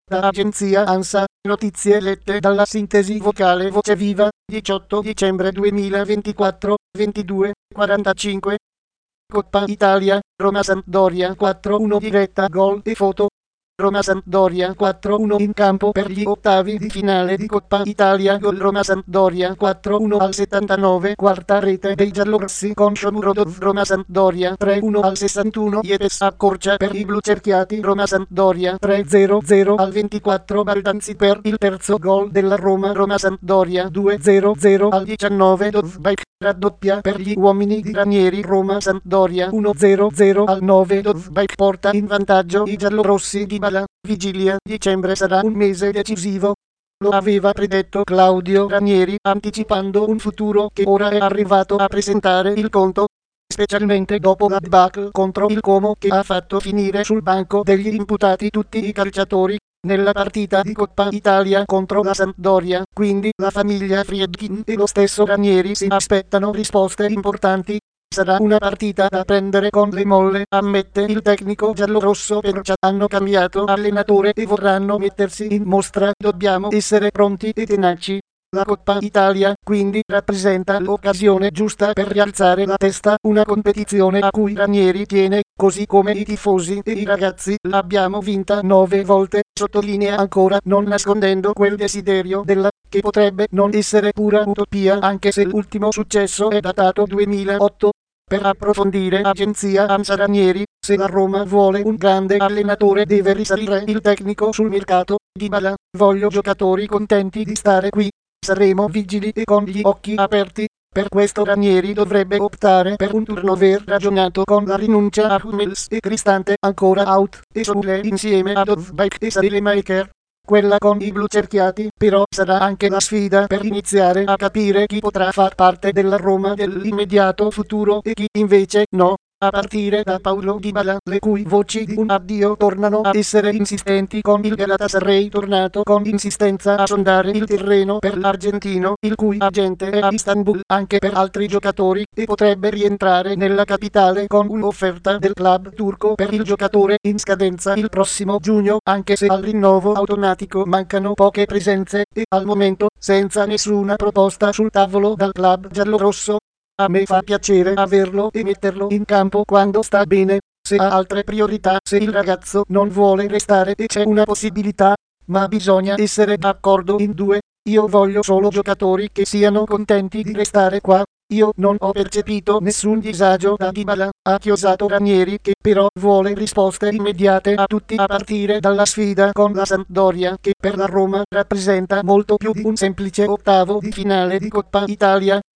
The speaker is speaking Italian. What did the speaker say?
Da agenzia ANSA, notizie lette dalla sintesi vocale Voce Viva, 18 dicembre 2024, 22:45. Coppa Italia, Roma-Sampdoria 4-1 diretta gol e foto. Roma-Sampdoria 4-1 in campo per gli ottavi di finale di Coppa Italia. Gol Roma-Sampdoria 4-1 al 79, quarta rete dei giallorossi con Shomurodov. Roma-Sampdoria 3-1 al 61, Yepes accorcia per i blucerchiati. Roma-Sampdoria 3-0 al 24, Baldanzi per il terzo gol della Roma. Roma-Sampdoria 2-0 al 19, Dovbyk raddoppia per gli uomini di Ranieri. Roma-Sampdoria 1-0 al 9, Dovbyk porta in vantaggio i giallorossi di Vigilia, dicembre sarà un mese decisivo. Lo aveva predetto Claudio Ranieri, anticipando un futuro che ora è arrivato a presentare il conto, specialmente dopo la debacle contro il Como che ha fatto finire sul banco degli imputati tutti i calciatori nella partita di Coppa Italia contro la Sampdoria. Quindi la famiglia Friedkin e lo stesso Ranieri si aspettano risposte importanti. Sarà una partita da prendere con le molle, ammette il tecnico giallorosso, perciò hanno cambiato allenatore e vorranno mettersi in mostra. Dobbiamo essere pronti e tenaci. La Coppa Italia, quindi, rappresenta l'occasione giusta per rialzare la testa, una competizione a cui Ranieri tiene, così come i tifosi e i ragazzi. L'abbiamo vinta 9 volte, sottolinea ancora, non nascondendo quel desiderio della che potrebbe non essere pura utopia, anche se l'ultimo successo è datato 2008. Per approfondire agenzia ANSA Ranieri, se la Roma vuole un grande allenatore deve risalire il tecnico sul mercato. Dybala, voglio giocatori contenti di stare qui. Saremo vigili e con gli occhi aperti. Per questo Ranieri dovrebbe optare per un turnover ragionato con la rinuncia a Hummels e Cristante ancora out, e Soule insieme a Dovbyk e Saelemaeker. Quella con i blucerchiati, però, sarà anche la sfida per iniziare a capire chi potrà far parte della Roma dell'immediato futuro e chi invece no. A partire da Paulo Dybala, le cui voci di un addio tornano a essere insistenti con il Galatasaray tornato con insistenza a sondare il terreno per l'argentino, il cui agente è a Istanbul anche per altri giocatori, e potrebbe rientrare nella capitale con un'offerta del club turco per il giocatore in scadenza il prossimo giugno, anche se al rinnovo automatico mancano poche presenze e al momento senza nessuna proposta sul tavolo dal club giallorosso. A me fa piacere averlo e metterlo in campo quando sta bene, se ha altre priorità, se il ragazzo non vuole restare e c'è una possibilità, ma bisogna essere d'accordo in due. Io voglio solo giocatori che siano contenti di restare qua. Io non ho percepito nessun disagio da Dybala, ha chiosato Ranieri, che però vuole risposte immediate a tutti a partire dalla sfida con la Sampdoria, che per la Roma rappresenta molto più di un semplice ottavo di finale di Coppa Italia.